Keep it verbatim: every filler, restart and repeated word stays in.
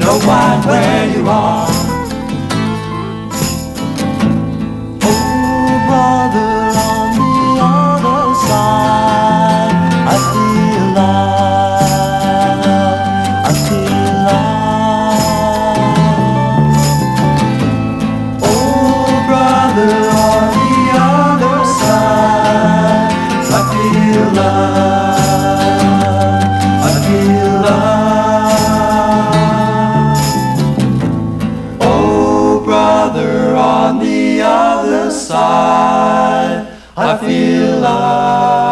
Don't mind where you are. Oh, brother, on the other side, I feel love, I feel love. Oh, brother, on the other side, I feel love, I feel love. Oh, brother, on the other side, I feel love.